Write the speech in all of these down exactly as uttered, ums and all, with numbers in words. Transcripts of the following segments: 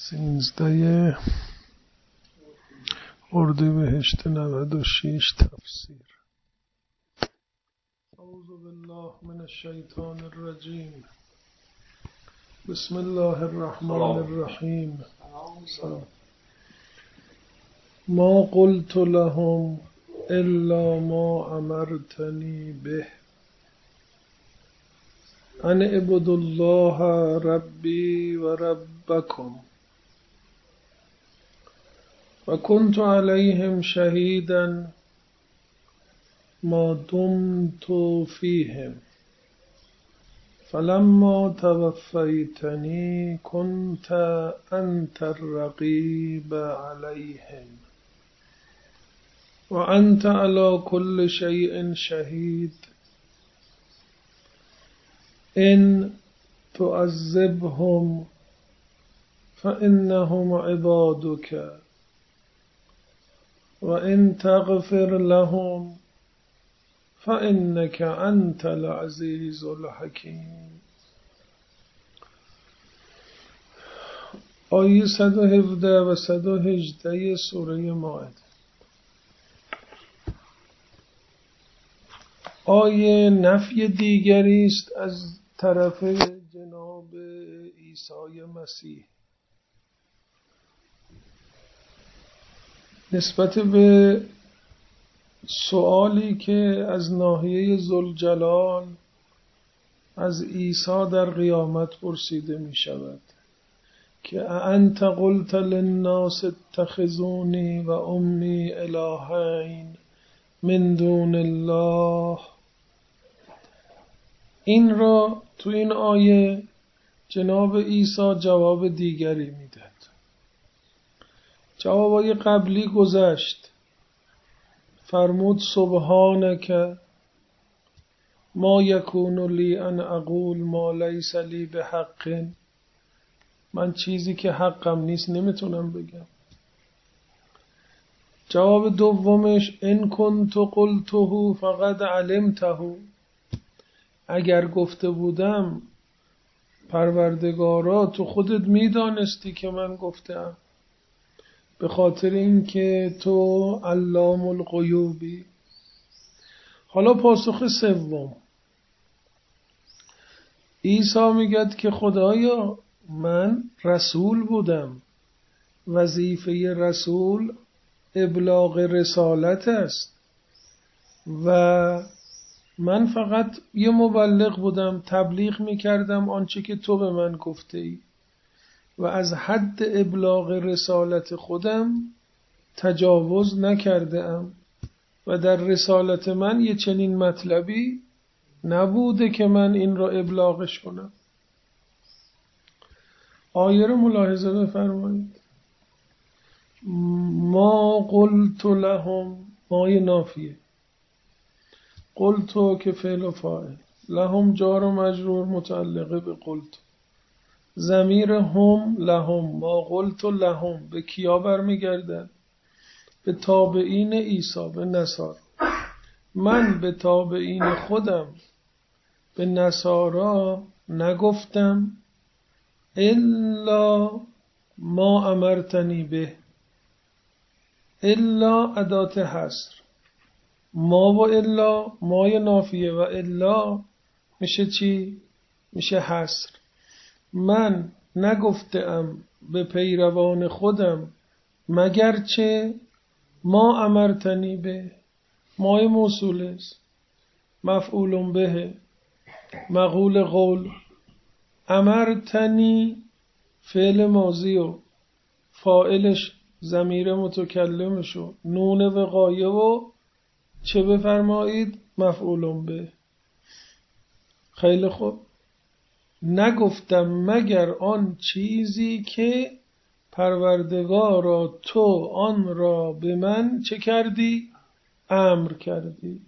سینزده اردیبهشت نود و شش تفسیر. اعوذ بالله من الشیطان الرجیم. بسم الله الرحمن الرحیم. سلام. ما قلت لهم الا ما امرتنی به ان اعبدوا الله ربی و ربکم و کنت علیهم شهیدا ما دمت فیهم فلما توفیتنی کنت انت الرقیب علیهم و انت علی کل شیء شهید ان تعذبهم فانهم عبادک و ان تغفر لهم فانک انت العزیز الحکیم. آیه صد و هفده و صد و هجده سوره مائده. آیه نفی دیگری است از طرف جناب عیسی مسیح نسبت به سؤالی که از ناحیه ذوالجلال از عیسی در قیامت پرسیده می شود که انت قلت للناس اتخذونی و امی الهین من دون الله. این را تو این آیه جناب عیسی جواب دیگری میداد. جوابای قبلی گذشت. فرمود سبحانک ما یکون لی ان اقول ما لیس لی بحق. من چیزی که حقم نیست نمیتونم بگم. جواب دومش ان کنت قلته فقد علمته. اگر گفته بودم پروردگارا تو خودت میدانستی که من گفتم، به خاطر اینکه تو علام الغیوبی. حالا پاسخ سوم. عیسی میگه که خدایا من رسول بودم، وظیفه رسول ابلاغ رسالت است و من فقط یه مبلغ بودم، تبلیغ میکردم آنچه که تو به من گفته ای و از حد ابلاغ رسالت خودم تجاوز نکرده ام و در رسالت من یه چنین مطلبی نبوده که من این را ابلاغش کنم. آیه رو ملاحظه بفرمایید. ما قلت لهم، مای نافیه، قلتو که فعل و فاعل، لهم جار و مجرور متعلقه به قلت، ضمیر هم لهم. ما قلت لهم به کیا برمیگردن؟ به تابعین عیسی، به نصارا. من به تابعین خودم به نصارا نگفتم الا ما امرتنی به. الا ادات حصر، ما و الا مای نافیه و الا میشه چی؟ میشه حصر. من نگفتم به پیروان خودم مگر چه ما امرتنی به. مای موصول است، مفعول به، مقول قول. امرتنی فعل ماضی و فاعلش ضمیر متکلمشو نون وقایه و چه بفرمایید؟ مفعول به. خیلی خوب. نگفتم مگر آن چیزی که پروردگارا تو آن را به من چه کردی؟ امر کردی.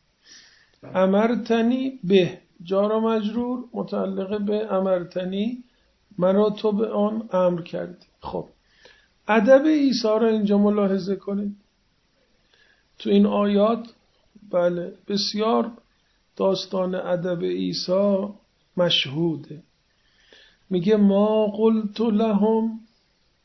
امرتنی به جار و مجرور متعلق به امرتنی، مرا تو به آن امر کردی. خب ادب عیسی را اینجا ملاحظه کنید. تو این آیات بله بسیار داستان ادب عیسی مشهوده. میگه ما قلت لهم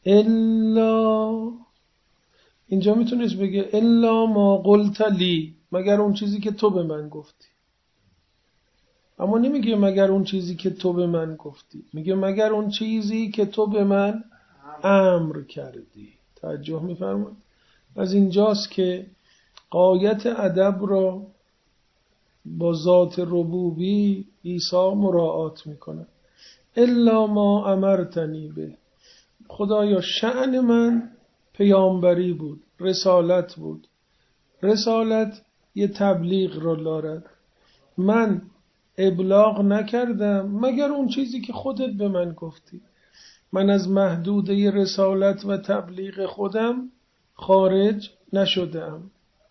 الا، اینجا میتونست بگه الا ما قلت لی، مگر اون چیزی که تو به من گفتی. اما نمیگه مگر اون چیزی که تو به من گفتی، میگه مگر اون چیزی که تو به من امر کردی. توجه میفرمایید؟ از اینجاست که غایت ادب را با ذات ربوبی عیسی مراعات میکنه. الا ما امرتنی به، خدایا شأن من پیامبری بود، رسالت بود. رسالت یه تبلیغ رو دارد. من ابلاغ نکردم مگر اون چیزی که خودت به من گفتی. من از محدوده رسالت و تبلیغ خودم خارج نشدم.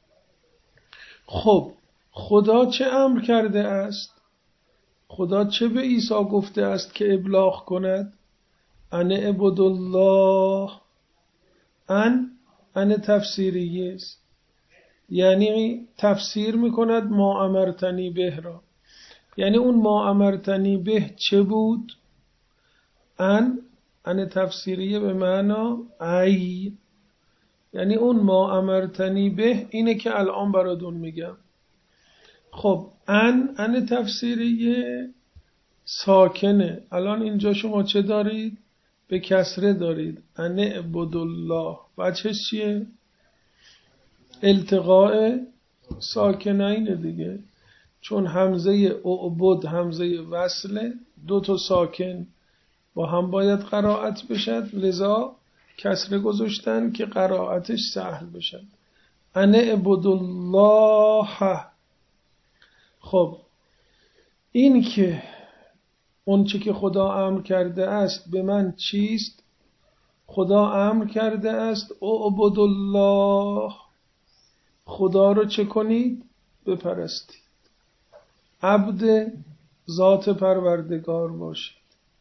خب خدا چه امر کرده است؟ خدا چه به عیسی گفته است که ابلاغ کند؟ ان اعبد الله. ان ان تفسیریه است، یعنی تفسیر میکند ما امرتنی به را. یعنی اون ما امرتنی به چه بود؟ ان ان تفسیریه به معنا ای، یعنی اون ما امرتنی به اینه که الان براتون میگم. خب ان ان تفسیریه ساکنه. الان اینجا شما چه دارید؟ به کسره دارید. ان اعبد الله وجهش چیه؟ التقاء ساکنین دیگه، چون همزه اعبد همزه وصله، دو تا ساکن با هم باید قرائت بشد، لذا کسره گذاشتن که قرائتش سهل بشد. ان اعبد الله. خب این که اون چی که خدا امر کرده است به من چیست؟ خدا امر کرده است اعبد الله، خدا رو چه کنید؟ بپرستید. عبد ذات پروردگار باشید.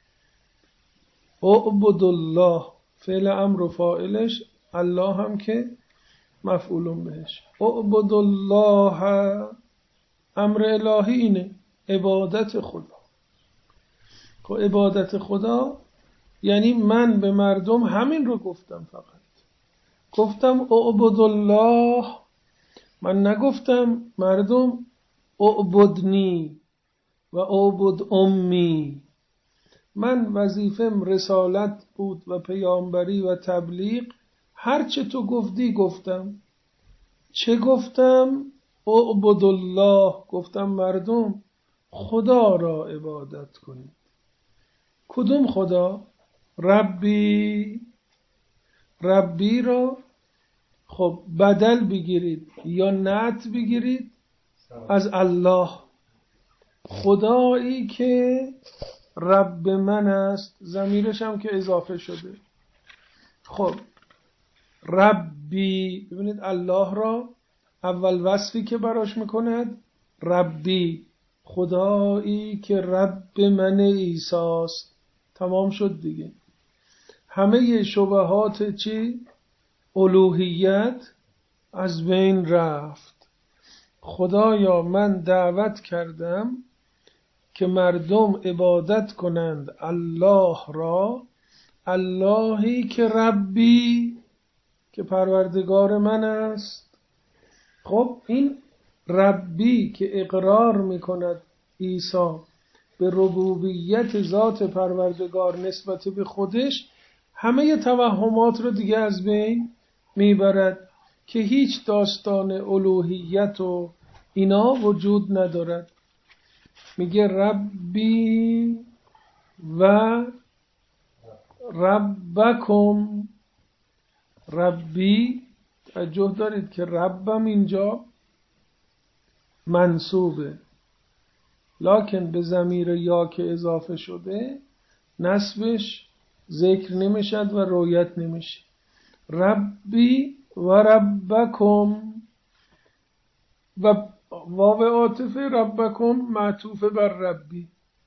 اعبد الله فعل امر و فاعلش، الله هم که مفعول بهش. اعبد الله امر الهی اینه، عبادت خدا. خب عبادت خدا یعنی من به مردم همین رو گفتم، فقط گفتم اعبد الله، من نگفتم مردم اعبدنی و اعبد امی. من وظیفم رسالت بود و پیامبری و تبلیغ. هر چه تو گفتی گفتم. چه گفتم؟ اعبد الله، گفتم مردم خدا را عبادت کنید. کدوم خدا؟ ربی. ربی را خب بدل بگیرید یا نعت بگیرید از الله. خدایی که رب من است، ضمیرش هم که اضافه شده. خب ربی، ببینید الله را اول وصفی که براش میکند ربی، خدایی که رب من عیسی است. تمام شد دیگه. همه شبهات چی؟ الوهیت از بین رفت. خدایا من دعوت کردم که مردم عبادت کنند الله را، اللهی که ربی، که پروردگار من است. خب این ربی که اقرار میکند عیسی به ربوبیت ذات پروردگار نسبت به خودش، همه توهمات رو دیگه از بین میبرد که هیچ داستان الوهیت و اینا وجود ندارد. میگه ربی و ربکم. ربی، توجه دارید که ربم اینجا منصوبه، لکن به ضمیر یا که اضافه شده نسبش ذکر نمیشد و رویت نمیشه. ربی و ربکم و واو عاطفه ربکم معطوف بر ربی.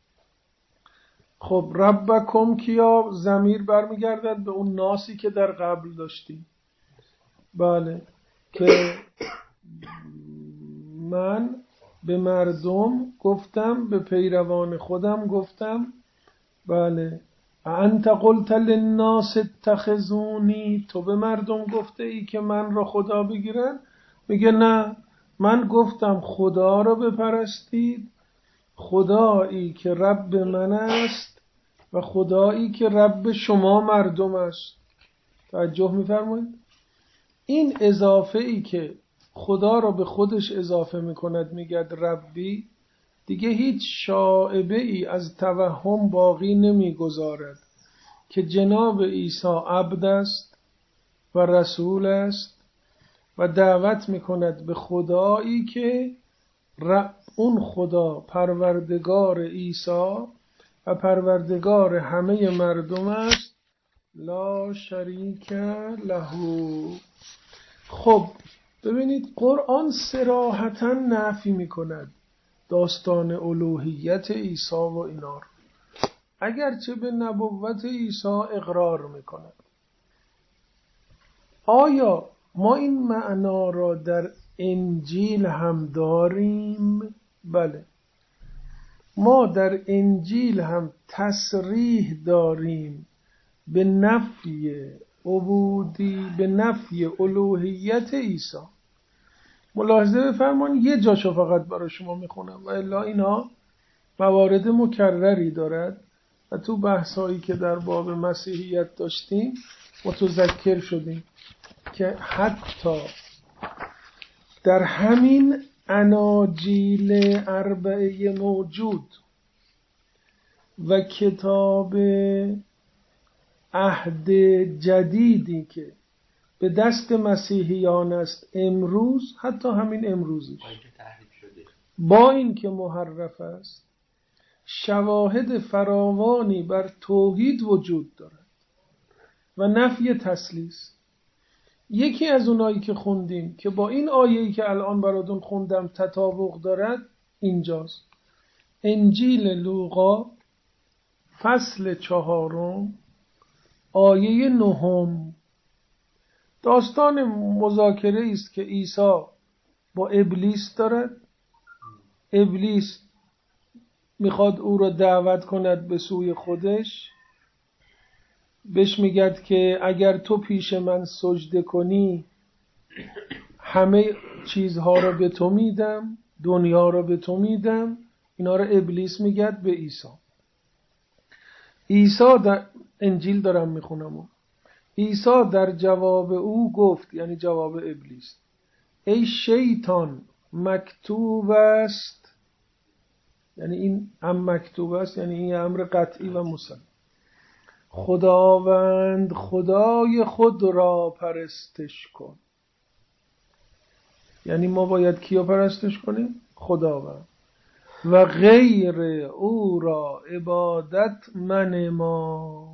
خب ربکم کیا؟ ضمیر برمیگردد به اون ناسی که در قبل داشتیم. بله، که من به مردم گفتم، به پیروان خودم گفتم، بله انت قلت للناس اتخذونی، تو به مردم گفته ای که من را خدا بگیرن؟ میگه نه، من گفتم خدا را بپرستید، خدایی که رب من است و خدایی که رب شما مردم است. توجه میفرمایید؟ این اضافه ای که خدا را به خودش اضافه میکند میگد ربی، دیگه هیچ شائبه ای از توهم باقی نمیگذارد که جناب عیسی عبد است و رسول است و دعوت میکند به خدایی که اون خدا پروردگار عیسی و پروردگار همه مردم است، لا شریک له. خب ببینید قرآن صراحتاً نفی میکند داستان الوهیت عیسی و اینا، اگرچه به نبوت عیسی اقرار میکند. آیا ما این معنا را در انجیل هم داریم؟ بله، ما در انجیل هم تصریح داریم به نفی عبودی، به نفی الوهیت عیسی. ملاحظه بفرمایید، یه جاشو فقط برای شما میخونم و الا اینا موارد مکرری دارد و تو بحثایی که در باب مسیحیت داشتیم متذکر شدیم که حتی در همین اناجیل اربعه موجود و کتاب عهد جدیدی که به دست مسیحیان است امروز، حتی همین امروزش با این که محرف است، شواهد فراوانی بر توحید وجود دارد و نفی تثلیث. یکی از اونایی که خوندیم که با این آیه‌ای که الان براتون خوندم تطابق دارد اینجاست. انجیل لوقا فصل چهارم آیه نهم. داستان مذاکره است که عیسی با ابلیس دارد. ابلیس میخواد او را دعوت کند به سوی خودش، بهش میگد که اگر تو پیش من سجده کنی همه چیزها را به تو میدم، دنیا را به تو میدم. اینا را ابلیس میگد به عیسی. عیسی در انجیل دارم میخونم، عیسی در جواب او گفت، یعنی جواب ابلیس، ای شیطان مکتوب است، یعنی این هم مکتوب است، یعنی این امر قطعی و مسلم، خداوند خدای خود را پرستش کن. یعنی ما باید کیو پرستش کنیم؟ خداوند. و غیر او را عبادت منما.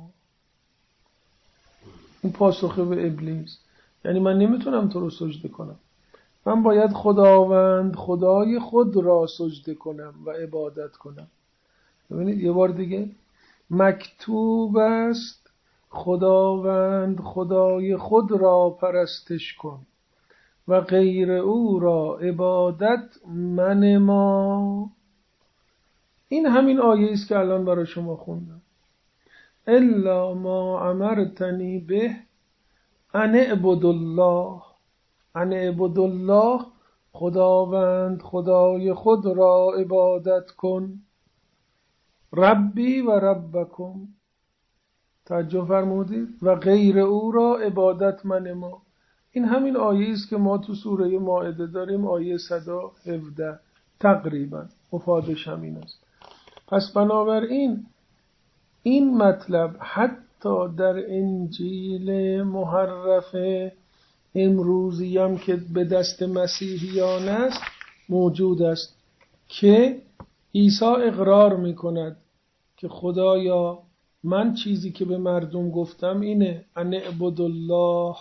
این پاسخ به ابلیس، یعنی من نمیتونم تو رو سجده کنم، من باید خداوند خدای خود را سجده کنم و عبادت کنم. ببینید یه بار دیگه، مکتوب است خداوند خدای خود را پرستش کن و غیر او را عبادت منما. این همین آیه است که الان برای شما خوندم. الا ما امرتنی به ان اعبد الله، ان اعبد الله، خداوند خدای خود را عبادت کن، ربی و ربکم، توجه فرمودید، و غیر او را عبادت من ما. این همین آیه است که ما تو سوره مائده داریم، آیه صد و هفده تقریبا، مفادش همین است. پس بنابراین این مطلب حتی در انجیل محرف امروزی هم که به دست مسیحیان است موجود است که عیسی اقرار میکند که خدایا من چیزی که به مردم گفتم اینه، ان اعبد الله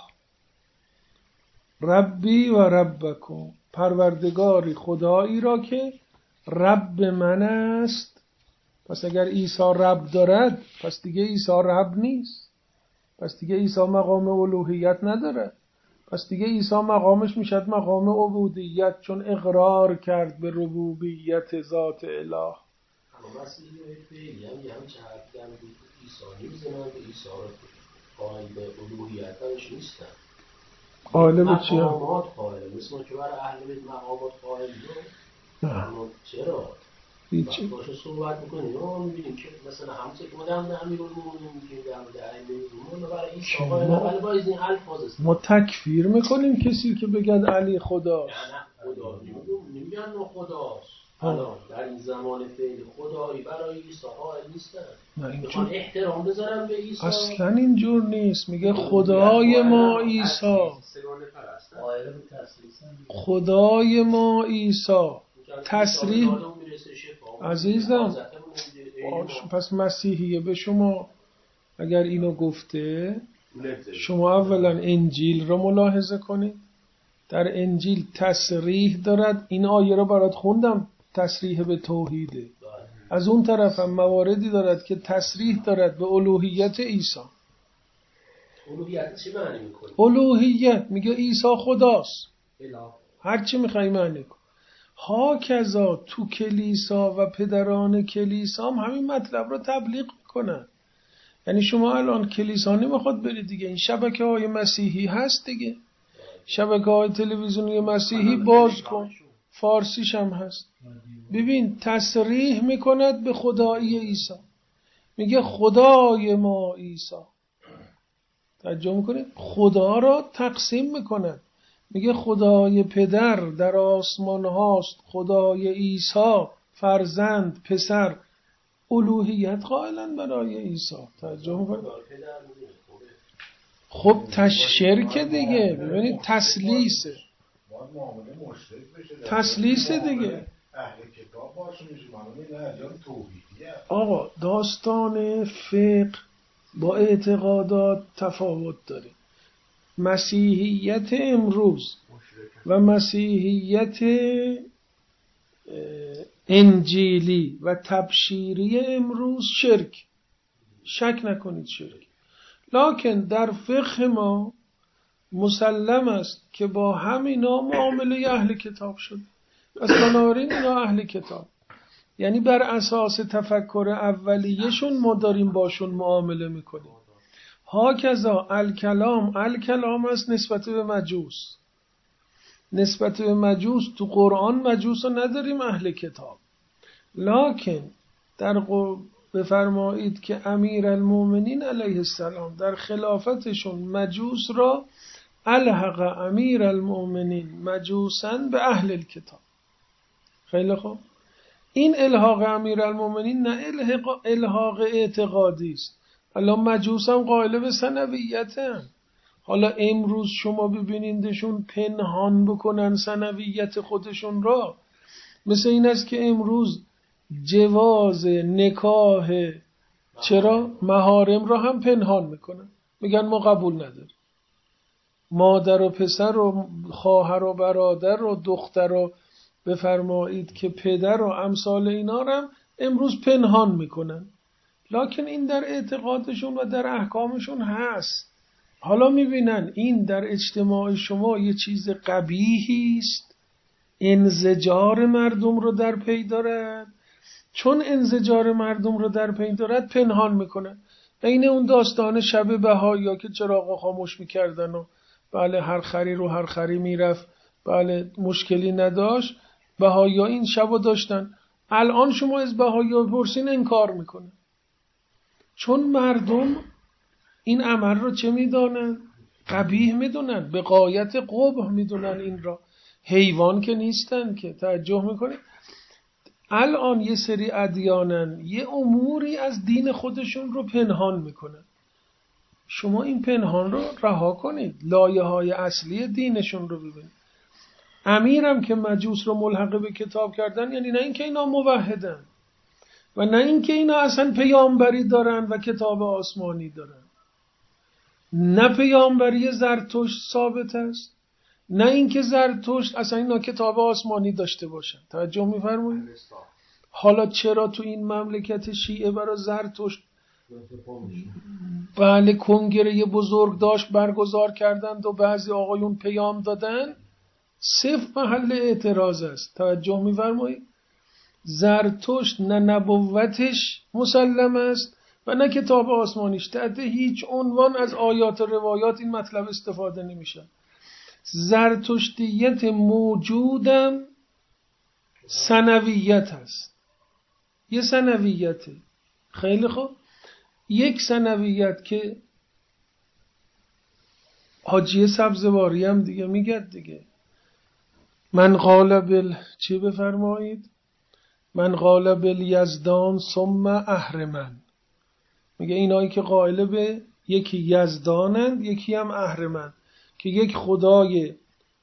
ربی و ربکم، پروردگاری خدایی را که رب من است. پس اگر عیسی رب دارد پس دیگه عیسی رب نیست، پس دیگه عیسی مقام الوهیت نداره، پس دیگه عیسی مقامش میشد مقام عبودیت، چون اقرار کرد به ربوبیت ذات اله. عیسی میزنن به عیسی رو قائل به الوهیتش نیستن. قائل به چیه؟ مقامات قائل، مثل ما که برای اهل بیت مقامات قائل رو. اما چرا؟ هیچی. باشه صحبت میکنیم ما میبینیم که مثلا همسه که ما در مورد امیرالمومنین میگیم، در مورد ائمه برای عیسی قائل، ولی با این الفاظ است. ما تکفیر میکنیم کسی که بگد علی خداست. نه خدا نمیگن نه خداست. الان در این زمان فعل خدایی برای عیسی قائل نیستن، میخوان احترام بذارن به عیسی. اصلا اینجور نیست. میگه خدای ما عیسی، خدای ما عیسی. تصریح عزیزم پس مسیحیه به شما اگر اینو گفته، شما اولا انجیل رو ملاحظه کنید. در انجیل تصریح دارد، این آیه رو برات خوندم، تصریح به توحیده. از اون طرف هم مواردی دارد که تصریح دارد به الوهیت عیسی. الوهیت چی معنی میکنه؟ الوهیت میگه عیسی خداست، هر چی میخوای معنی کن. ها کذا تو کلیسا و پدران کلیسا هم همین مطلب رو تبلیغ میکنن. یعنی شما الان کلیسا نمیخواد برید دیگه، این شبکه های مسیحی هست دیگه، شبکه های تلویزیونی مسیحی باز کن، فارسیش هم هست. ببین تصریح میکند به خدایی عیسی، میگه خدای ما عیسی. توجه میکنید؟ خدا را تقسیم میکند، میگه خدای پدر در آسمان هاست، خدای عیسی فرزند پسر. الوهیت قائلن برای عیسی. توجه میکنید؟ خب تشرک دیگه، ببینید تسلیسه، تسلیسه دیگه. آقا داستان فقه با اعتقادات تفاوت داره. مسیحیت امروز و مسیحیت انجیلی و تبشیری امروز شرک، شک نکنید شرک. لکن در فقه ما مسلم است که با همینا معامله اهل کتاب شده. پس بنابراین اینا اهل کتاب، یعنی بر اساس تفکر اولیه‌شون ما داریم باشون معامله میکنیم. ها کذا الکلام، الکلام است نسبت به مجوس، نسبت به مجوس تو قرآن مجوس رو نداریم اهل کتاب. لکن در قرآن بفرمایید که امیرالمومنین علیه السلام در خلافتشون مجوس را الحق امیرالمومنین مجوساً به اهل الکتاب. خیلی خوب، این الحاق امیرالمومنین نه الحاق, الحاق اعتقادی است. حالا مجوس هم قائل به ثنویتن. حالا امروز شما ببینیندشون پنهان بکنن ثنویت خودشون را، مثل این است که امروز جواز نکاح چرا محارم را هم پنهان میکنن، میگن ما قبول نداریم. مادر و پسر و خواهر و برادر و دختر و بفرمایید که پدر و امثال اینا را هم امروز پنهان میکنن. لکن این در اعتقادشون و در احکامشون هست. حالا میبینن این در اجتماع شما یه چیز قبیحی است، انزجار مردم رو در پی دارد. چون انزجار مردم رو در پی دارد پنهان میکنن. این اون داستان شب بهایا که چراغ خاموش میکردن و بله هر خری رو هر خری میرفت، بله مشکلی نداشت. بهایا این شب رو داشتن. الان شما از بهایا پرسین انکار میکنن، چون مردم این عمل رو چه میدونن؟ قبیح میدونن، به غایت قبح میدونن این را. حیوان که نیستن که. توجه میکنید؟ الان یه سری ادیانن یه اموری از دین خودشون رو پنهان میکنن. شما این پنهان رو رها کنید، لایه های اصلی دینشون رو ببینید. امیرم که مجوس رو ملحق به کتاب کردن، یعنی نه اینکه اینا موحدن و نه اینکه اینا اصلا پیامبری دارن و کتاب آسمانی دارن، نه پیامبری زرتشت ثابت است، نه اینکه زرتشت اصلا اینا کتاب آسمانی داشته باشن. توجه می‌فرمایید؟ حالا چرا تو این مملکت شیعه برای زرتشت بله کنگره بزرگ داشت برگزار کردند و بعضی آقایون پیام دادن؟ صفر محل اعتراض است. توجه می‌فرمایید؟ زرتشت نه نبوتش مسلم است و نه کتاب آسمانیش. تحت هیچ عنوان از آیات و روایات این مطلب استفاده نمیشه. زرتشتیت موجودم ثانویت هست، یه ثانویته. خیلی خوب، یک ثانویت که حاجی سبزواری هم دیگه میگه دیگه، من قال بل چی بفرمایید، من قال بل یزدان ثم اهرمن، میگه اینایی که قائل به یکی یزدانند یکی هم اهرمن، که یک خدای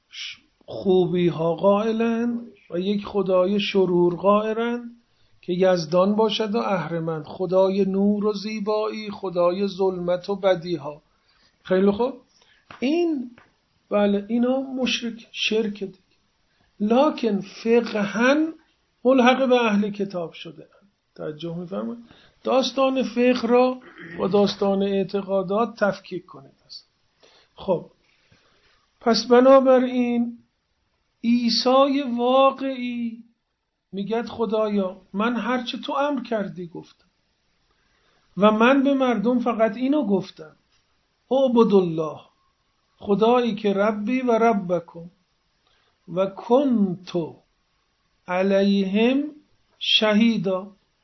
خوبی ها قائلند و یک خدای شرور قائلند که یزدان باشد و اهرمن، خدای نور و زیبایی، خدای ظلمت و بدی ها. خیلی خوب، این بله اینا مشرک شرک دیگه، لکن فقهن ملحق به اهل کتاب شده. توجه می‌فرمایید؟ داستان فقه را با داستان اعتقادات تفکیک کنید. خب پس بنابراین عیسی واقعی میگه خدایا من هرچه تو امر کردی گفتم و من به مردم فقط اینو گفتم، اعبدوا الله، خدایی که ربی و ربکم و کنتو علیهم شهیدا.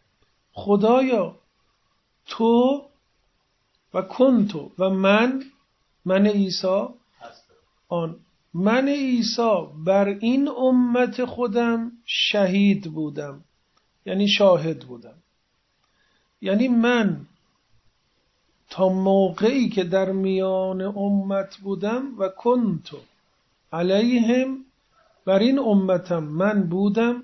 خدایا تو و کنتو و من، من عیسی، آن من عیسی بر این امت خودم شهید بودم، یعنی شاهد بودم. یعنی من تا موقعی که در میان امت بودم و کنتو علیهم، بر این امتم من بودم،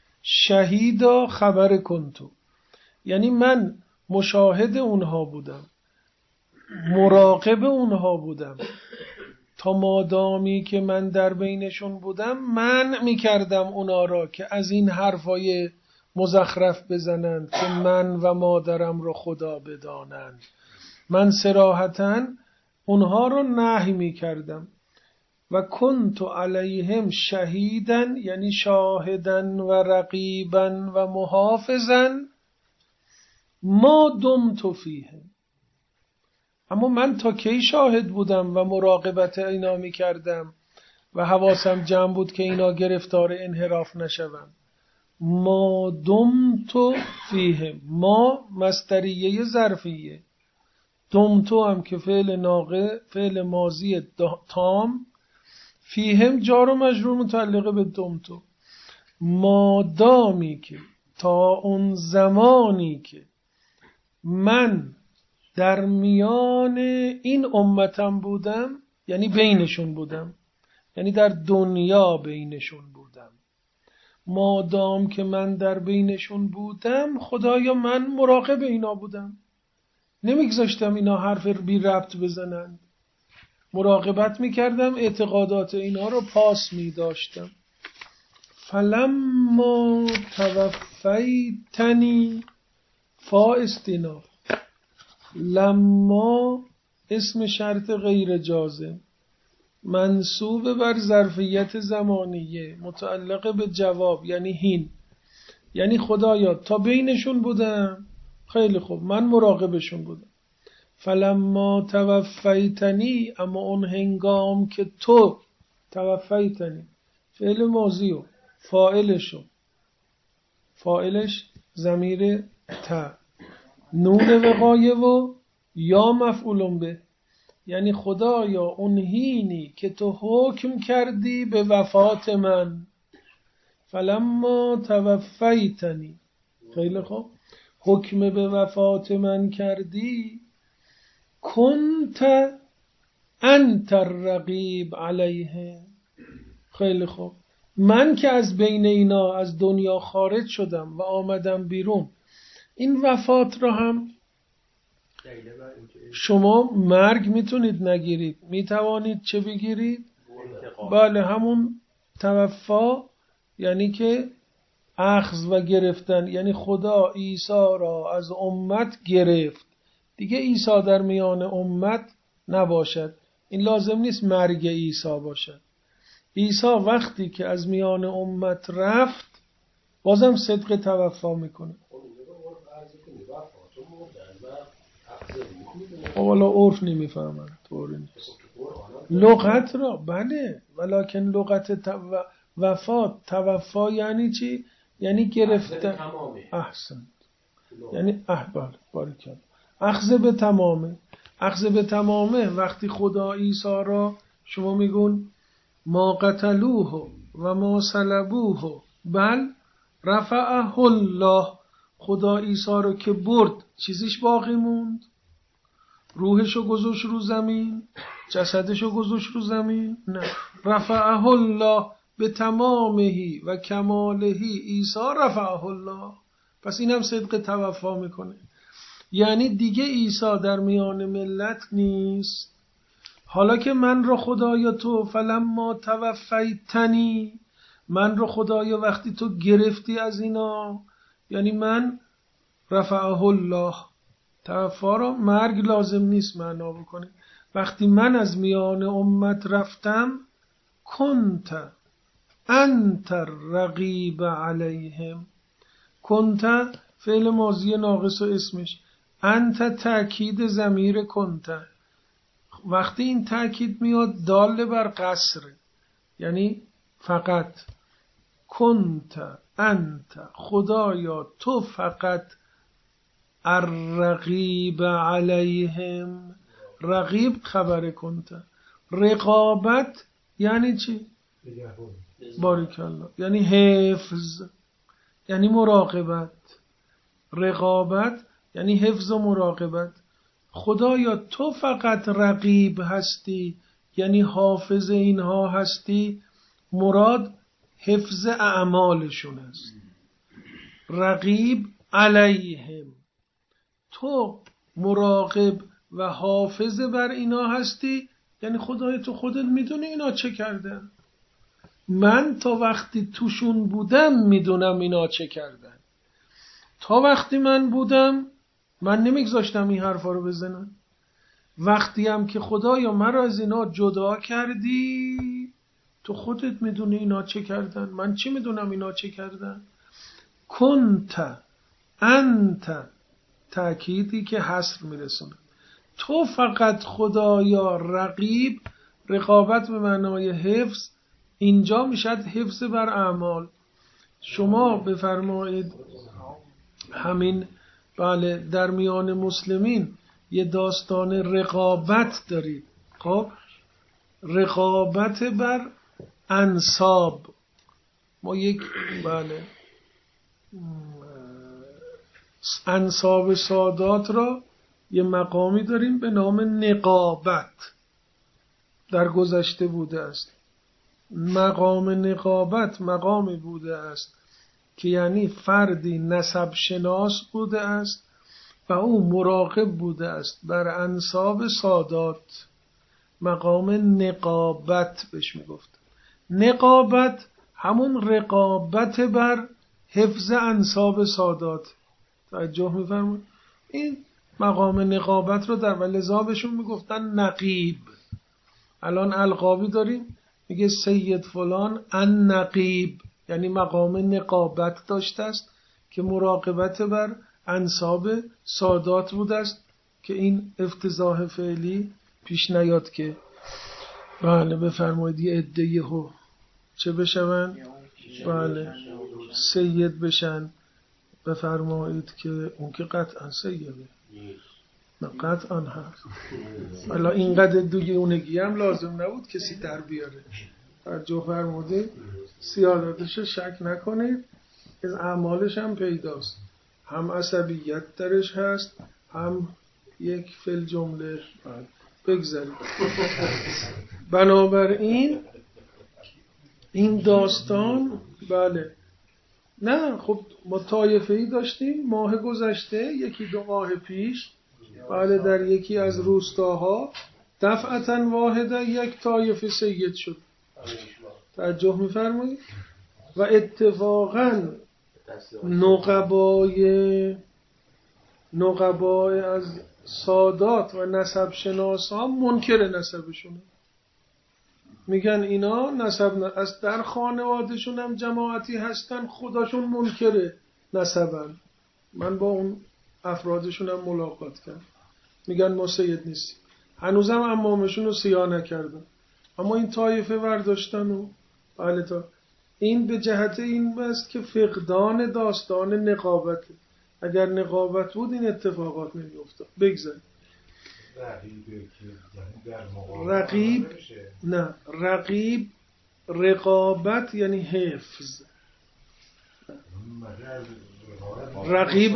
شهیدا خبر کنتو، یعنی من مشاهد اونها بودم، مراقب اونها بودم، تا مادامی که من در بینشون بودم منع میکردم اونا را که از این حرفای مزخرف بزنند که من و مادرم را خدا بدانند. من صراحتاً اونها را نهی میکردم. و کنت علیهم شهیداً، یعنی شاهداً و رقیباً و محافظاً ما دمت فیهم. اما من تا کی شاهد بودم و مراقبت اینا می کردم و حواسم جمع بود که اینا گرفتار انحراف نشوند. ما دمت فیهم، ما مصدریه ظرفیه، دمتو هم که فعل ناقص، فعل ماضی تام، فیهم جار و مجرور متعلق به دمتو. ما دامی که، تا اون زمانی که من در میان این امتم بودم، یعنی بینشون بودم، یعنی در دنیا بینشون بودم، مادام که من در بینشون بودم خدایا من مراقب اینا بودم، نمیگذاشتم اینا حرف بی ربط بزنند، مراقبت میکردم، اعتقادات اینا رو پاس میداشتم. فلما توفیتنی فا استیناف، لما اسم شرط غیر جازم منصوب بر ظرفیت زمانیه متعلق به جواب، یعنی هین، یعنی خدایا تا بینشون بودم، خیلی خوب من مراقبشون بودم. فلما توفیتنی، اما اون هنگام که تو، توفیتنی فعل ماضی و فاعلشو، فاعلش ضمیر تا، نون وقایه و یا مفعولون به، یعنی خدایا اون هینی که تو حکم کردی به وفات من، فلما توفیتنی، خیلی خوب، حکم به وفات من کردی، کنت انت الرقیب علیه، خیلی خوب، من که از بین اینا از دنیا خارج شدم و آمدم بیرون، این وفات را هم شما مرگ میتونید نگیرید، میتوانید چه بگیرید؟ بله همون توفا، یعنی که اخذ و گرفتن، یعنی خدا عیسی را از امت گرفت، دیگه عیسی در میان امت نباشد. این لازم نیست مرگ عیسی باشد. عیسی وقتی که از میان امت رفت بازم صدق توفا میکنه. حالا عرف نمیفهمن طوری نیست. لغت را بله، ولکن لغت وفات توفا یعنی چی؟ یعنی گرفتن. احسن. یعنی احبال باریکلا اخذ به تمامه. اخذ به تمامه وقتی خدا عیسی را شما میگون ما قتلوه و ما صلبوه بل رفعه الله، خدا عیسی رو که برد چیزیش باقی موند؟ روحشو گذاشت رو زمین؟ جسدشو گذاشت رو زمین؟ نه، رفعه الله به تمامهی و کمالهی، عیسی رفعه الله. پس اینم صدق توفا میکنه، یعنی دیگه عیسی در میان ملت نیست. حالا که من رو خدایا تو فلما توفیتنی، من رو خدایا وقتی تو گرفتی از اینا، یعنی من رفعه الله، توفا را مرگ لازم نیست معنا بکنه. وقتی من از میان امت رفتم، کنت انت رقیب علیهم. کنت فعل ماضی ناقص و اسمش، انت تأکید ضمیر کنت. وقتی این تأکید میاد دال بر قصر، یعنی فقط. کنت انت خدایا تو فقط الرقیب علیهم. رقیب خبر کنت. رقابت یعنی چی؟ باریکالله یعنی حفظ، یعنی مراقبت. رقابت یعنی حفظ و مراقبت. خدایا تو فقط رقیب هستی، یعنی حافظ اینها هستی. مراد حفظ اعمالشون است. رقیب علیهم، تو مراقب و حافظ بر اینا هستی، یعنی خدای تو خودت میدونی اینا چه کردن. من تا وقتی توشون بودم میدونم اینا چه کردن. تا وقتی من بودم من نمیگذاشتم این حرفا رو بزنم. وقتی هم که خدایا مرا از اینا جدا کردی، تو خودت میدونی اینا چه کردن، من چی میدونم اینا چه کردن. کنت انت، تأکیدی که حصر میرسونه. تو فقط خدایا رقیب، رقابت به معنای حفظ، اینجا میشد حفظ بر اعمال. شما بفرمایید همین بله در میان مسلمین یه داستان رقابت دارید. خب رقابت بر انساب، ما یک بله انساب سادات را یه مقامی داریم به نام نقابت، در گذشته بوده است. مقام نقابت مقامی بوده است که یعنی فردی نسب شناس بوده است و او مراقب بوده است بر انساب سادات. مقام نقابت بهش میگفت. نقابت همون رقابت بر حفظ انساب سادات. توجه می‌فرمایید؟ این مقام نقابت رو در ولذا بهشون میگفتن نقیب. الان القابی داریم میگه سید فلان ان نقیب، یعنی مقام نقابت داشته است که مراقبت بر انساب سادات بوده است که این افتضاح فعلی پیش نیاد که بله بفرمایید یه عده‌ای ها چه بشون؟ بله سید بشن. بفرمایید که اون که قطعا سیده، نه قطعا هست. حالا اینقدر دوگیونگی هم لازم نبود کسی در بیاره. توجه فرمودید؟ سیادتش شک نکنید، از اعمالش هم پیداست. هم عصبیت درش هست، هم یک فل جمله. بگذارید. بنابراین این داستان بله نه خب ما طایفه‌ای داشتیم ماه گذشته، یکی دو ماه پیش بله در یکی از روستاها دفعتاً واحده یک طایفه سید شد. توجه می‌فرمایید؟ و اتفاقاً نقبای نقبای از سادات و نسب شناسان منکر نسبشونه. میگن اینا نسب از در خانوادهشون هم جماعتی هستن، خداشون منکر نسبن. من با اون افرادشون هم ملاقات کردم. میگن ما سید نیستیم. هنوزم امامشون رو سیاه نکردن، اما این طایفه ورداشتن و بله تا این به جهت این است که فقدان داستان نقابته. اگر نقابت بود این اتفاقات نمی‌افتاد. بگذاریم. رقیب نه، رقیب رقابت یعنی حفظ. رقیب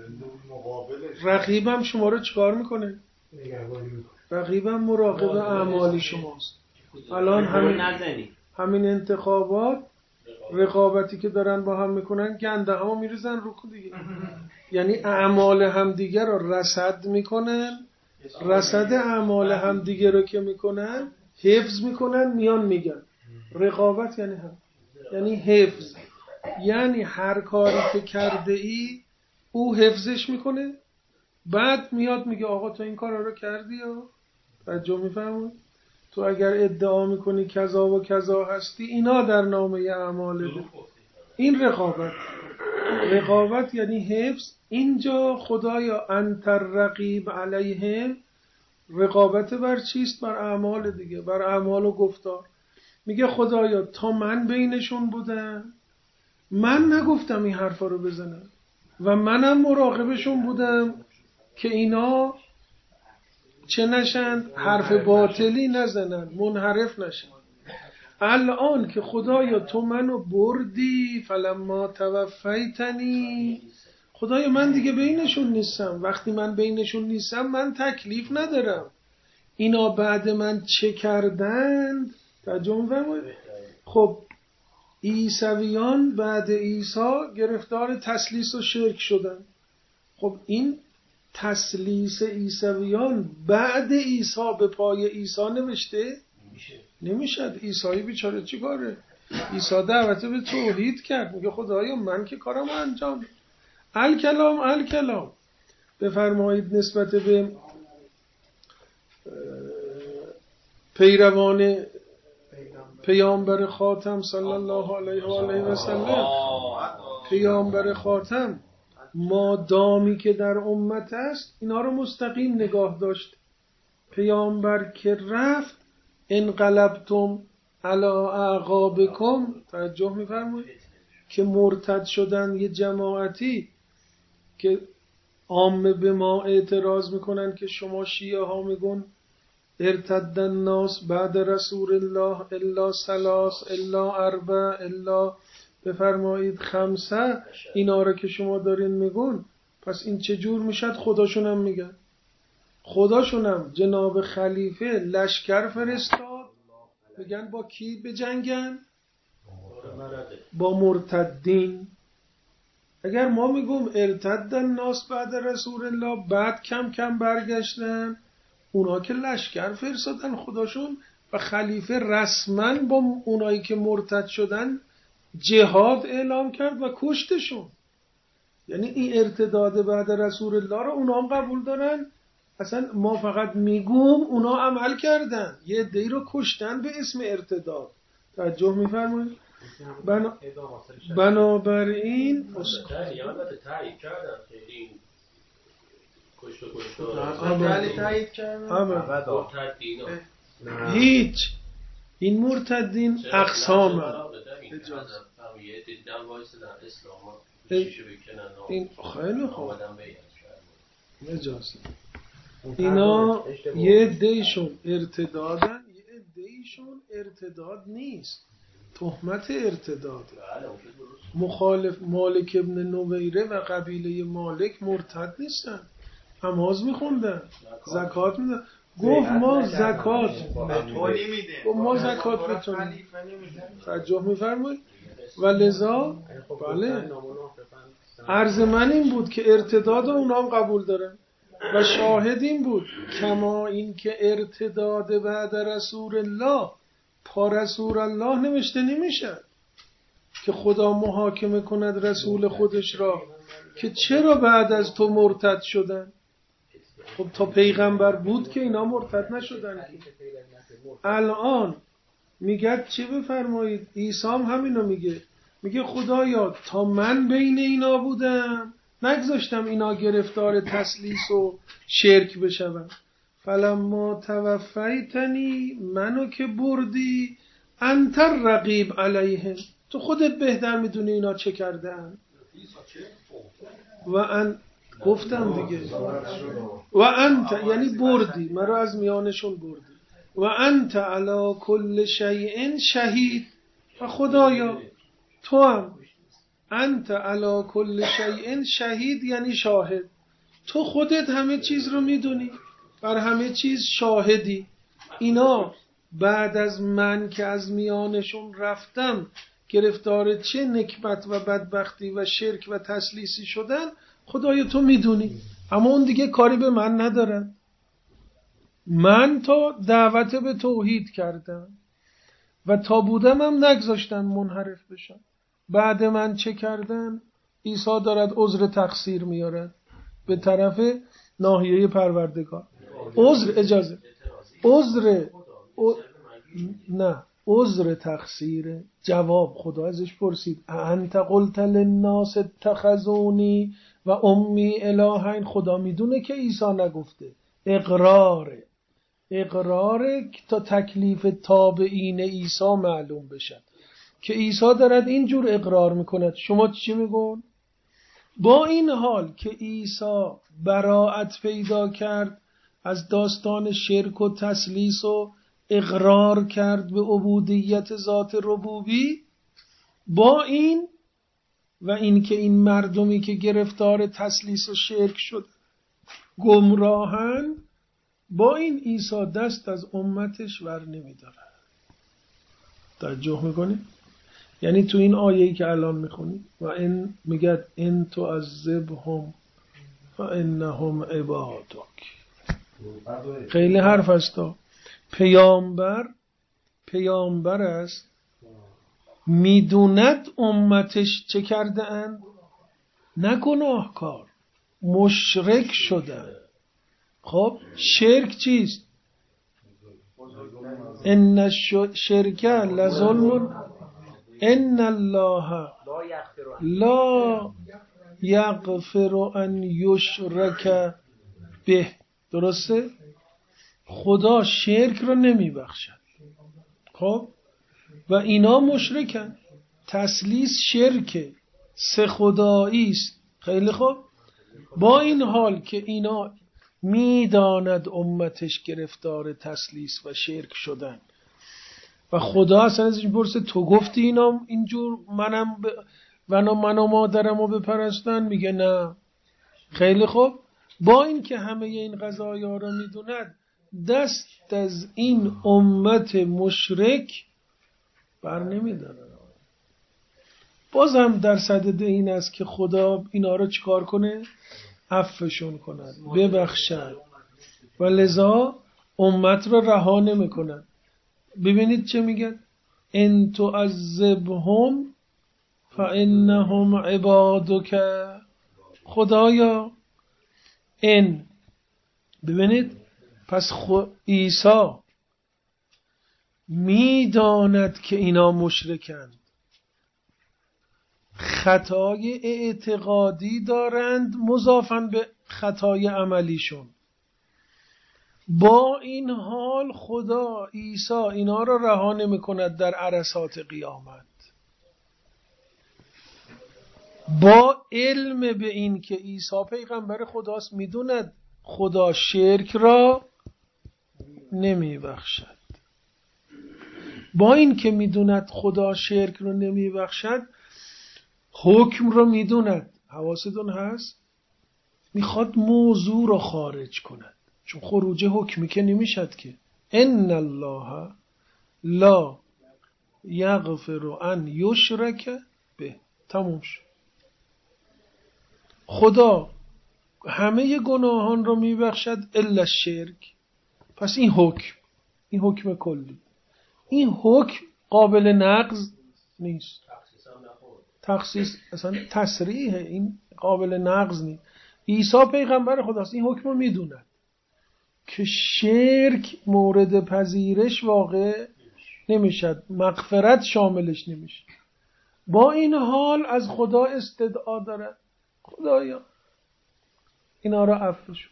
رقیبم شما رو چکار میکنه؟ رقیبم مراقب اعمال شماست. الان همین همین انتخابات رقابتی که دارن با هم میکنن گنده همو میریزن رو دیگه. یعنی اعمال همدیگه رو رصد میکنن، رصد اعمال همدیگه رو که میکنن حفظ میکنن، میان میگن. رقابت یعنی هم یعنی حفظ، یعنی هر کاری که کرده ای او حفظش میکنه، بعد میاد میگه آقا تو این کارا رو کردی یا توجه میفهمی؟ تو اگر ادعا میکنی کذا و کذا هستی، اینا در نامه اعمال ده. این رقابت. رقابت یعنی حفظ. اینجا خدایا انت الرقیب علیهم، رقابت بر چیست؟ بر اعمال دیگه، بر اعمال و گفتار. میگه خدایا تا من بینشون بودم، من نگفتم این حرفا رو بزنم و منم مراقبشون بودم که اینا چه نشن؟ حرف باطلی نزنن، منحرف نشن. الان که خدایا تو منو بردی، فلما توفیتنی، خدایا من دیگه بینشون نیستم. وقتی من بینشون نیستم من تکلیف ندارم اینا بعد من چه کردند. ترجمه فرمایید. خب عیسویان بعد عیسی گرفتار تسلیس و شرک شدن. خب این تسلیس عیسویان بعد عیسی به پای عیسی نوشته نمیشد. عیسی بیچاره چی کاره؟ عیسی دعوت به توحید کرد. میگه خدایا من که کارم انجام. الکلام الکلام بفرمایید نسبت به پیروان پیامبر خاتم صلی الله علیه و آله و سلم. پیامبر خاتم مادامی که در امت است اینا رو مستقیم نگاه داشت. پیامبر که رفت انقلبتم علی اعقابکم، توجه می‌فرمایید که مرتد شدن یه جماعتی که عامه به ما اعتراض میکنن که شما شیعه ها میگن ارتد الناس بعد رسول الله الا ثلاث الا اربع الا بفرمایید خمسه، اینا رو که شما دارین میگن، پس این چه جور میشد؟ خداشونم میگن. خداشونم جناب خلیفه لشکر فرستاد، میگن با کی بجنگن؟ با مرتدین. اگر ما میگم ارتد الناس بعد رسول الله، بعد کم کم برگشتن، اونا که لشکر فرستادن خداشون و خلیفه رسما با اونایی که مرتد شدن جهاد اعلام کرد و کشتشون. یعنی این ارتداد بعد رسول الله رو اونا هم قبول دارن. اصلا ما فقط میگم اونا عمل کردن، یه عده‌ای رو کشتن به اسم ارتداد. توجه میفرمایید؟ بنا... بنابراین تایید کردن خیلی کشت و کشت تایید کردن هیچ. این مرتدین اقسام این خیلی خوب اجازه اینا یه عده‌ایشون ارتدادن، یه عده‌ایشون ارتداد نیست، تهمت ارتداد. مخالف مالک ابن نویره و قبیله مالک مرتد نیستن، نماز میخوندن، زکات میدن. گفت ما زکات گفت ما زکات بتونیم. توجه میفرمایید؟ و لذا بله عرض من این بود که ارتداد اونا هم قبول دارن و شاهد این بود کما این که ارتداد بعد رسول الله پا رسول الله نوشته نمیشه که خدا محاکمه کند رسول خودش را که چرا بعد از تو مرتد شدن. خب تا پیغمبر بود که اینا مرتد نشدن. الان میگه چه بفرمایید؟ عیسی هم همینو میگه، میگه خدایا تا من بین اینا بودم نگذاشتم اینا گرفتار تسلیس و شرک بشون. فلما توفیتنی، منو که بردی، انت الرقیب علیهم، تو خودت بهتر میدونی اینا چه کردن. و ان گفتم دیگه و انت یعنی بردی، مرا از میانشون بردی. و انت علی کل شیء شهید، و خدایا تو هم انت علی کل شیء شهید یعنی شاهد، تو خودت همه چیز رو میدونی، بر همه چیز شاهدی. اینا بعد از من که از میانشون رفتم گرفتار چه نکبت و بدبختی و شرک و تسلیسی شدن، خدایا تو میدونی. اما اون دیگه کاری به من ندارن. من تا دعوت به توحید کردم و تا بودم هم نگذاشتن منحرف بشن. بعد من چه کردن؟ عیسی دارد عذر تقصیر میارد به طرف ناحیه پروردگار. عذر اجازه عذر او... نه عذر تقصیر. جواب خدا ازش پرسید انت قلت للناس اتخذونی و امی الهین. خدا میدونه که عیسی نگفته، اقراره اقراره تا تکلیف تابعین عیسی معلوم بشن که عیسی دارد اینجور اقرار میکند. شما چی میگون؟ با این حال که عیسی براءت پیدا کرد از داستان شرک و تسلیس و اقرار کرد به عبودیت ذات ربوبی، با این و این که این مردمی که گرفتار تسلیس و شرک شد گمراهن، با این عیسی دست از امتش ور نمیداره. توجه میکنی؟ یعنی تو این آیه‌ای که الان میخونی و این میگه ان تعذبهم فانهم عبادک، خیلی حرف است. پیامبر پیامبر است، میدوند امتش چه کرده اند؟ نه گناهکار، مشرک شدن. خب شرک چیست؟ ان الشرک لظلم ان الله لا یغفر ان یشرک به. درسته؟ خدا شرک رو نمی بخشد. خب و اینا مشرکن. تسلیس شرکه، سه خدایی است. خیلی خوب. با این حال که اینا میداند امتش گرفتار تسلیس و شرک شدن و خدا اصلا ازش میپرسه تو گفتی اینا اینجور منم ب... و من و مادرم رو بپرستن؟ میگه نه. خیلی خوب. با این که همه این قضایا رو میدوند، دست از این امت مشرک بر نمیداره. بازم در صدد این است که خدا اینا رو چیکار کنه؟ عفوشون کند، ببخشد و لذا امت رو رها نمیکنن. ببینید چه میگن؟ ان تعذبهم فانهم عبادک. خدایا ان، ببینید پس عیسی میداند که اینا مشرکند، خطای اعتقادی دارند مضافاً به خطای عملیشون. با این حال خدا عیسی اینا را رها نمی‌کند در عرصات قیامت، با علم به این که عیسی پیغمبر خداست، میدوند خدا شرک را نمیبخشد. با این که میدوند خدا شرک را نمیبخشد، حکم را میدوند. حواستون هست؟ میخواد موضوع را خارج کند، چون خروج حکمی که نمیشد که. ان الله لا یغفر ان یشرک به. تموم شد. خدا همه گناهان را میبخشد الا الشرک. پس این حکم، این حکم کلی، این حکم قابل نقض نیست. تخصیص اصلا تصریح این قابل نقض نیست. عیسی پیغمبر خداست، این حکم رو میدوند که شرک مورد پذیرش واقع نمیشد، مغفرت شاملش نمیشه. با این حال از خدا استدعا دارد خدایا اینا رو عفو شد.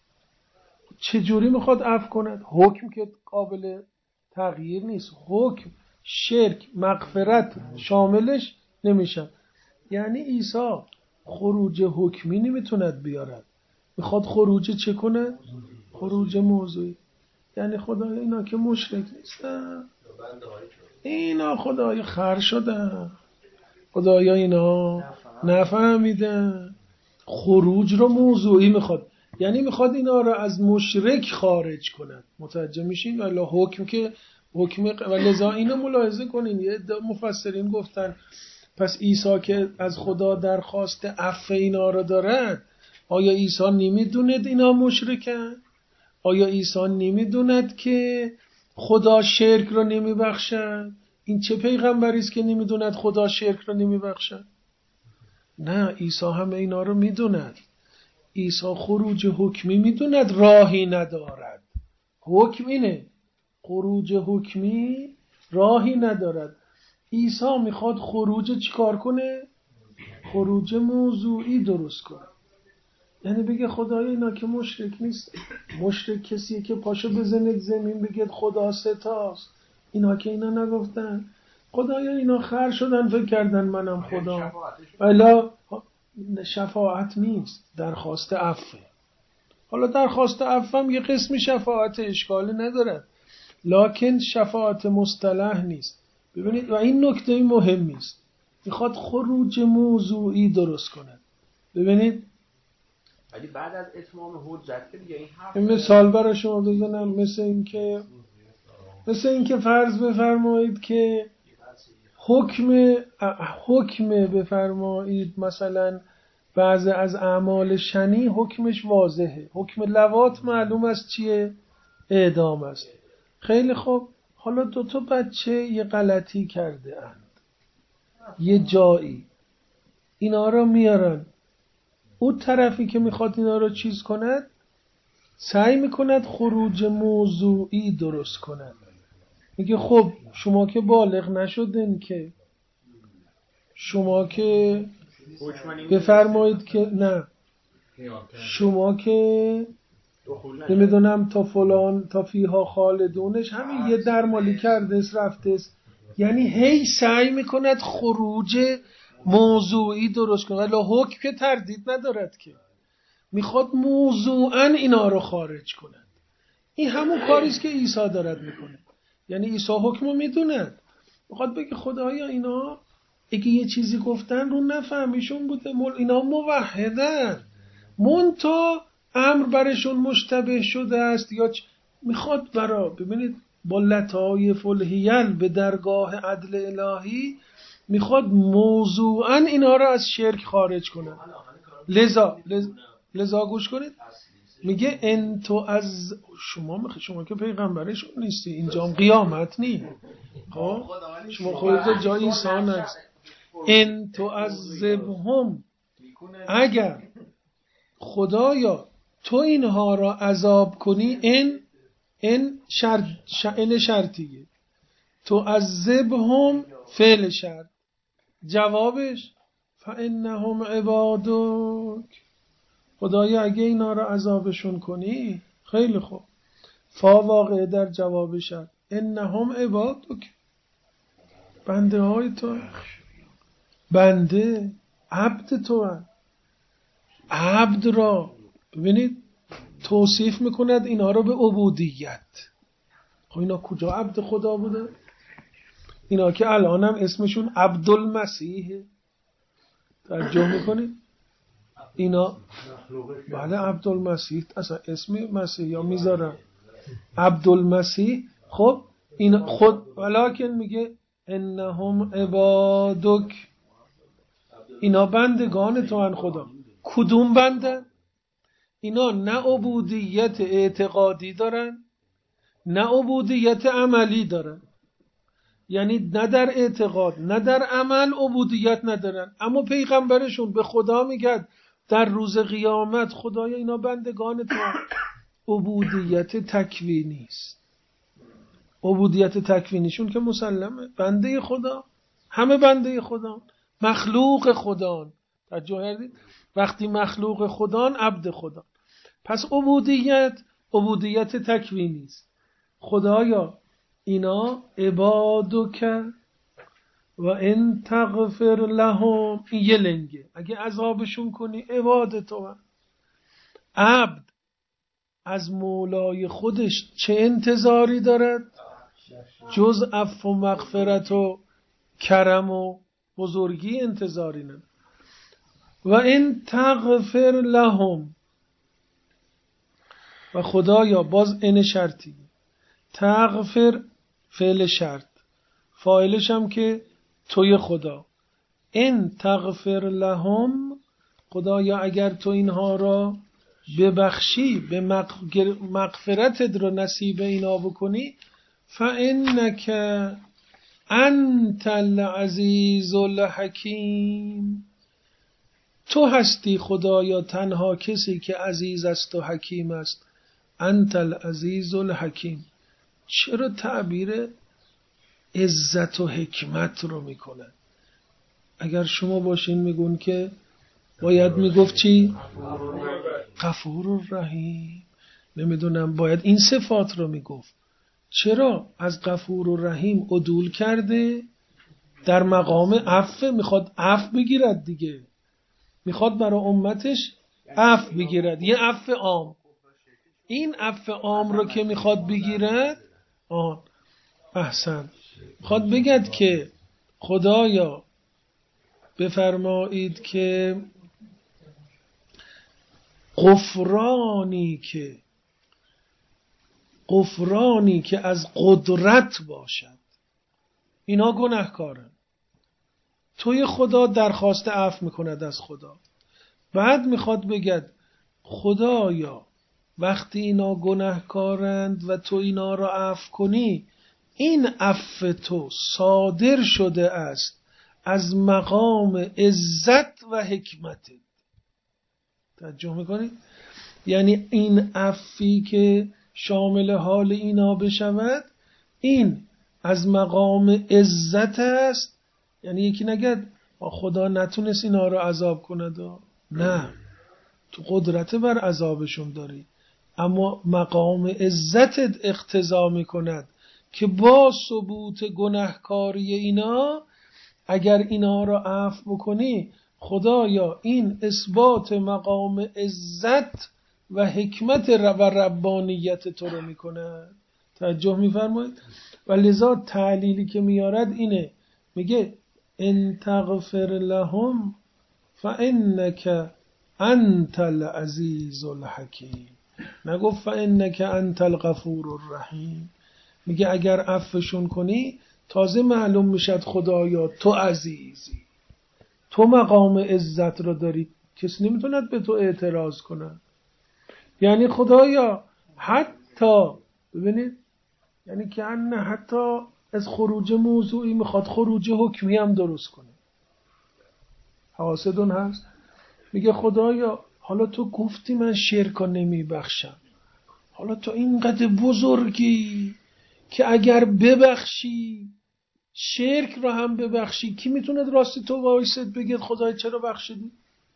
چجوری میخواد عفو کند؟ حکم که قابل تغییر نیست، حکم شرک مغفرت شاملش نمیشن. یعنی عیسی خروج حکمی نمیتوند بیارد، میخواد خروج چه کنه؟ خروج موضوعی. یعنی خدایا اینا که مشرک نیستن، اینا خدایا خر شدن، خدایا اینا نفهمیدن. خروج رو موضوعی میخواد، یعنی میخواد اینا رو از مشرک خارج کنن. متوجه میشین؟ ولی حکم که حکم و لذا اینو ملاحظه کنین. یه مفسرین گفتن پس عیسی که از خدا درخواست عفو اینا رو دارد، آیا عیسی نمیدوند اینا مشرکن؟ آیا عیسی نمیدوند که خدا شرک رو نمیبخشد؟ این چه پیغمبری است که نمیدوند خدا شرک رو نمیبخشد؟ نه، عیسی همه اینا رو میدوند. عیسی خروج حکمی میدوند راهی ندارد. حکم اینه، خروج حکمی راهی ندارد. عیسی میخواد خروج چیکار کنه؟ خروج موضوعی درست کنه. یعنی بگه خدای اینا که مشرک نیست. مشرک کسیه که پاشو بزنید زمین بگید خدا ستاست. اینا که اینا نگفتن. خدایا اینا خر شدن فکر کردن منم خدا. الا شفاعت نیست، درخواست عفو. حالا درخواست عفو هم یه قسمی شفاعت اشکالی نداره، لکن شفاعت مصطلح نیست. ببینید و این نکته مهمی است، میخواد خروج موضوعی درست کنه. ببینید ولی بعد از اتمام حجت که دیگه این حرف این مثال برای شما بزنم، مثل این که مثل این که فرض بفرمایید که حکم حکم بفرمایید مثلا بعضی از اعمال شنی حکمش واضحه، حکم لواط معلوم است چیه؟ اعدام است. خیلی خوب، حالا دو تا بچه یه غلطی کرده اند یه جایی، اینا رو میارن، اون طرفی که میخواد اینا رو چیز کند سعی میکند خروج موضوعی درست کند. میگه خب شما که بالغ نشدین که، شما که بفرمایید که نه، شما که نمیدونم تا فلان تا فیها خالدونش همین یه درمالی کرده است رفته است. یعنی هی سعی میکند خروج موضوعی درست کنه، ولی حکم که تردید ندارد که، میخواد موضوعاً اینا رو خارج کند. این همون کاریست که عیسی دارد میکنه. یعنی عیسی حکم رو میدوند، میخواد بگه خدایا اینا اگه یه چیزی گفتن رو نفهمیشون بوده، مول اینا موحدن منتا امر برشون مشتبه شده است یا چ... میخواد برا ببینید با لطایف الحیل به درگاه عدل الهی میخواد موضوعاً اینا رو از شرک خارج کنه. لذا لذا, لذا گوش کنید، میگه انتو از شما میخواد، شما که پیغمبرشون نیستی، اینجا قیامت نی، خب شما خودت جای عیسی هست. انتو از زبهم، اگر خدایا تو اینها را عذاب کنی، این این شرط این شرطیه، تو عذبهم فعل شرط، جوابش فانهم عبادک، خدایا اگه اینا را عذابشون کنی خیلی خوب، فا واقع در جواب شرط، انهم عبادک، بنده های تو، بنده عبد تو هست. عبد را ببینید توصیف میکند اینا رو به عبودیت. خب اینا کجا عبد خدا بوده؟ اینا که الان هم اسمشون عبدالمسیح، توجه میکنید اینا بله عبدالمسیح، اصلا اسم مسیح یا میذارن عبدالمسیح. خب این خود ولکن میگه انهم عبادک، اینا بندگان تو ان خدا. کدوم بنده؟ اینا نه عبودیت اعتقادی دارن نه عبودیت عملی دارن، یعنی نه در اعتقاد نه در عمل عبودیت ندارن، اما پیغمبرشون به خدا میگه در روز قیامت خدایا اینا بندگان تو. عبودیت تکوینی است، عبودیت تکوینیشون که مسلمه، بنده خدا، همه بنده خدا، مخلوق خدا. توجه کردید؟ وقتی مخلوق خدان عبد خدا. پس عبودیت عبودیت تکوینی است. خدایا اینا عبادک و ان تغفر لهم، این یه لنگه، اگه عذابشون کنی عباد تو. عبد از مولای خودش چه انتظاری دارد جز عفو و مغفرت و کرم و بزرگی؟ انتظاری نداره. و ان تغفر لهم، و خدایا باز ان شرطی، تغفر فعل شرط، فاعلش هم که توی خدا، ان تغفر لهم، خدایا اگر تو اینها را ببخشی، به مغفرتت رو نصیب اینا بکنی، فانک انت العزیز الحکیم، تو هستی خدایا تنها کسی که عزیز است و حکیم است. انت العزیز الحکیم. چرا تعبیر عزت و حکمت رو میکنن؟ اگر شما باشین میگون که باید میگفت چی؟ غفور الرحیم. نمیدونم باید این صفات رو میگفت. چرا از غفور الرحیم عدول کرده؟ در مقام عفو، میخواد عفو بگیرد دیگه، میخواد برای امتش عفو بگیرد، یه عفو عام. این عفو عام رو که میخواد بگیرد، آن احسن، میخواد بگد که خدایا بفرمایید که غفرانی که غفرانی که از قدرت باشد، اینا گناهکارن، توی خدا درخواست عفو میکند از خدا. بعد میخواد بگد خدایا وقتی اینا گناهکارند و تو اینا را عفو کنی، این عفو تو صادر شده است از مقام عزت و حکمت. توجه میکنید؟ یعنی این عفوی که شامل حال اینا بشود، این از مقام عزت است. یعنی یکی نگد خدا نتونست اینا رو عذاب کند، نه، تو قدرت بر عذابشون داری، اما مقام عزتت اقتضا میکند که با ثبوت گناهکاری اینا اگر اینا را عفو بکنی، خدایا این اثبات مقام عزت و حکمت و ربانیت تو رو میکنه. توجه میفرمایید؟ و لذا تعلیلی که میارد اینه، میگه ان تغفر لهم فانک انت العزیز الحکیم، نگفت فانک انت الغفور الرحیم. میگه اگر عفوشون کنی تازه معلوم میشد خدایا تو عزیزی، تو مقام عزت رو داری، کسی نمیتوند به تو اعتراض کنه. یعنی خدایا حتی ببینید، یعنی که ان حتی از خروج موضوعی میخواد خروج حکمی هم درست کنه. حواسدون هست؟ میگه خدایا حالا تو گفتی من شرک رو نمیبخشم، حالا تو اینقدر بزرگی که اگر ببخشی شرک رو هم ببخشی، کی میتونه راستی تو وایسد بگید خدای چرا بخشیدی؟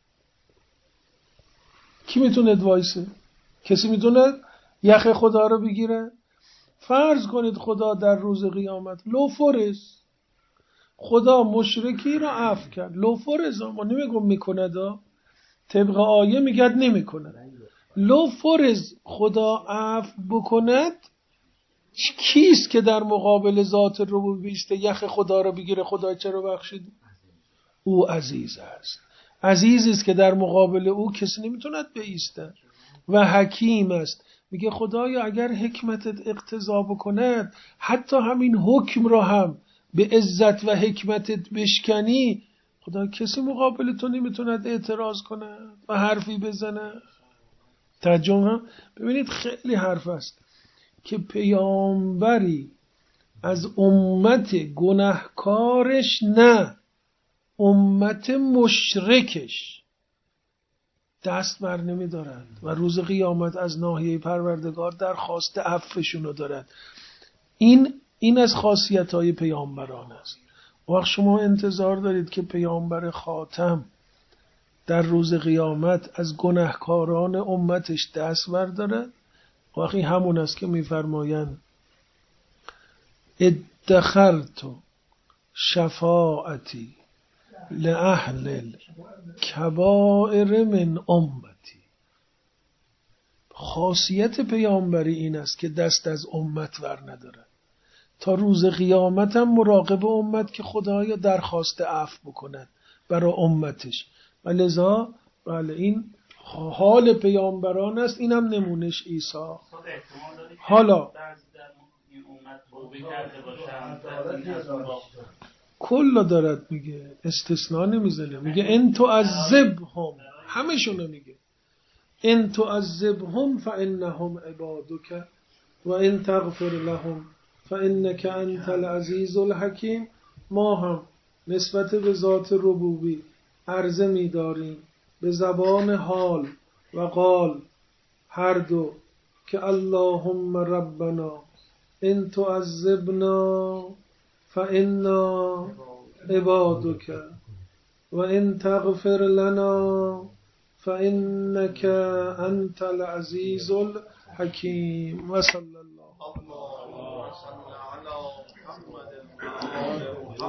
کی میتونه وایسه؟ کسی میتونه یخ خدا رو بگیره؟ فرض کنید خدا در روز قیامت لو فرض خدا مشرکی رو عفو کرد، لو فرض، ما نمیگم میکنه دا، طبق آیه میگد نمیکنه، لو فرض خدا عفو بکند، کیست که در مقابل ذات رو بیسته یخ خدا رو بگیره خدای چرا بخشیدی؟ او عزیز است، عزیزی است که در مقابل او کسی نمیتوند بایسته و حکیم است. میگه خدایا اگر حکمتت اقتضا بکند حتی همین حکم رو هم به عزت و حکمتت بشکنی، خدا کسی مقابل تو نمیتوند اعتراض کنه و حرفی بزنه. ترجمه ببینید خیلی حرف است که پیامبری از امت گناهکارش، نه امت مشرکش، دست بر نمی دارند و روز قیامت از ناحیه پروردگار درخواست عفوشون رو دارد. این این از خاصیت‌های پیامبران است. وقت شما انتظار دارید که پیامبر خاتم در روز قیامت از گناهکاران امتش دست بردارد. واقعی همون است که میفرمایند ادخرت شفاعتی لأهل الکبائر من امتی. خاصیت پیامبری این است که دست از امت ور نداره، تا روز قیامت هم مراقب امت که خدایا درخواست عفو بکند برای امتش. و لذا بله این حال پیامبران است، اینم نمونش عیسی. حالا کلا دارد میگه، استثناء نمیزنه، میگه ان تعذبهم، همشونو میگه ان تعذبهم فانهم عبادک و ان تغفر لهم فانک انت العزیز الحکیم. ما هم نسبت به ذات ربوبی عرضه می‌داریم به زبان حال و قال هر دو که اللهم ربنا ان تعذبنا فانا عبادک و ان تغفر لنا فانک انت العزیز الحکیم. و صلی الله